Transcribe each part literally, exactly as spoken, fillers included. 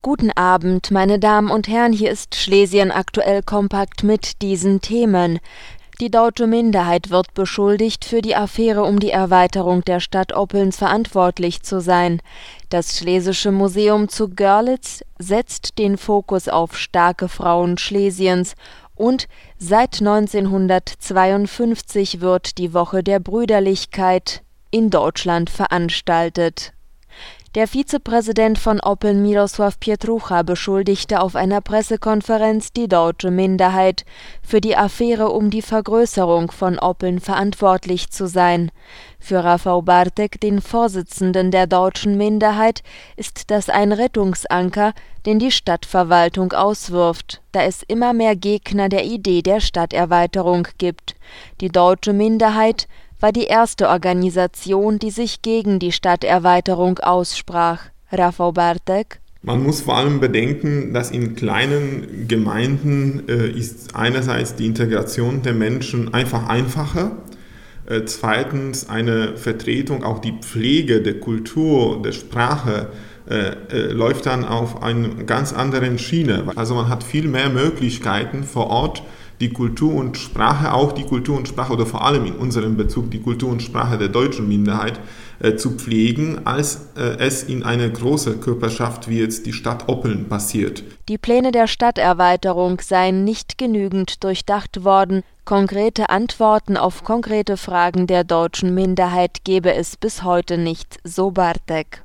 Guten Abend, meine Damen und Herren, hier ist Schlesien aktuell kompakt mit diesen Themen. Die deutsche Minderheit wird beschuldigt, für die Affäre um die Erweiterung der Stadt Oppeln verantwortlich zu sein. Das Schlesische Museum zu Görlitz setzt den Fokus auf starke Frauen Schlesiens und seit neunzehnhundertzweiundfünfzig wird die Woche der Brüderlichkeit in Deutschland veranstaltet. Der Vizepräsident von Oppeln, Mirosław Pietrucha, beschuldigte auf einer Pressekonferenz die deutsche Minderheit, für die Affäre um die Vergrößerung von Oppeln verantwortlich zu sein. Für Rafał Bartek, den Vorsitzenden der deutschen Minderheit, ist das ein Rettungsanker, den die Stadtverwaltung auswirft, da es immer mehr Gegner der Idee der Stadterweiterung gibt. Die deutsche Minderheit war die erste Organisation, die sich gegen die Stadterweiterung aussprach. Rafał Bartek: Man muss vor allem bedenken, dass in kleinen Gemeinden äh, ist einerseits die Integration der Menschen einfach einfacher, äh, zweitens eine Vertretung, auch die Pflege der Kultur, der Sprache äh, äh, läuft dann auf einer ganz anderen Schiene. Also man hat viel mehr Möglichkeiten vor Ort, die Kultur und Sprache, auch die Kultur und Sprache oder vor allem in unserem Bezug die Kultur und Sprache der deutschen Minderheit äh, zu pflegen, als äh, es in einer großen Körperschaft wie jetzt die Stadt Oppeln passiert. Die Pläne der Stadterweiterung seien nicht genügend durchdacht worden. Konkrete Antworten auf konkrete Fragen der deutschen Minderheit gebe es bis heute nicht, so Bartek.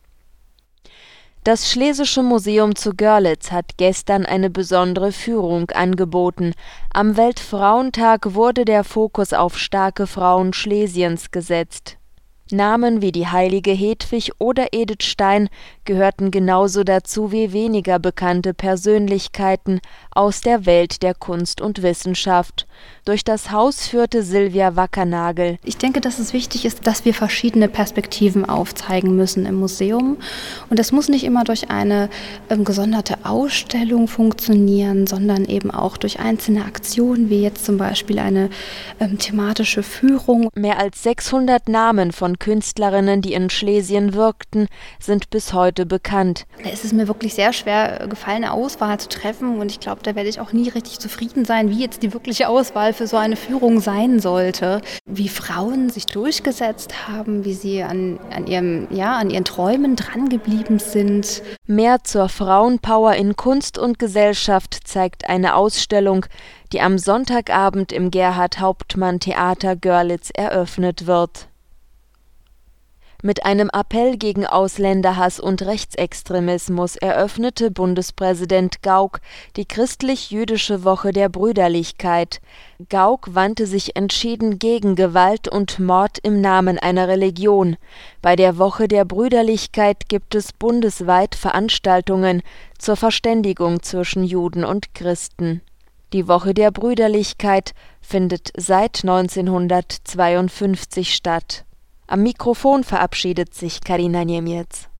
Das Schlesische Museum zu Görlitz hat gestern eine besondere Führung angeboten. Am Weltfrauentag wurde der Fokus auf starke Frauen Schlesiens gesetzt. Namen wie die heilige Hedwig oder Edith Stein gehörten genauso dazu wie weniger bekannte Persönlichkeiten aus der Welt der Kunst und Wissenschaft. Durch das Haus führte Silvia Wackernagel. Ich denke, dass es wichtig ist, dass wir verschiedene Perspektiven aufzeigen müssen im Museum. Und das muss nicht immer durch eine ähm, gesonderte Ausstellung funktionieren, sondern eben auch durch einzelne Aktionen, wie jetzt zum Beispiel eine ähm, thematische Führung. Mehr als sechshundert Namen von Künstlerinnen, die in Schlesien wirkten, sind bis heute bekannt. Es ist mir wirklich sehr schwer gefallen, eine Auswahl zu treffen, und ich glaube, da werde ich auch nie richtig zufrieden sein, wie jetzt die wirkliche Auswahl für so eine Führung sein sollte. Wie Frauen sich durchgesetzt haben, wie sie an, an, ihrem, ja, an ihren Träumen drangeblieben sind. Mehr zur Frauenpower in Kunst und Gesellschaft zeigt eine Ausstellung, die am Sonntagabend im Gerhard-Hauptmann-Theater Görlitz eröffnet wird. Mit einem Appell gegen Ausländerhass und Rechtsextremismus eröffnete Bundespräsident Gauck die christlich-jüdische Woche der Brüderlichkeit. Gauck wandte sich entschieden gegen Gewalt und Mord im Namen einer Religion. Bei der Woche der Brüderlichkeit gibt es bundesweit Veranstaltungen zur Verständigung zwischen Juden und Christen. Die Woche der Brüderlichkeit findet seit neunzehnhundertzweiundfünfzig statt. Am Mikrofon verabschiedet sich Karina Niemiec.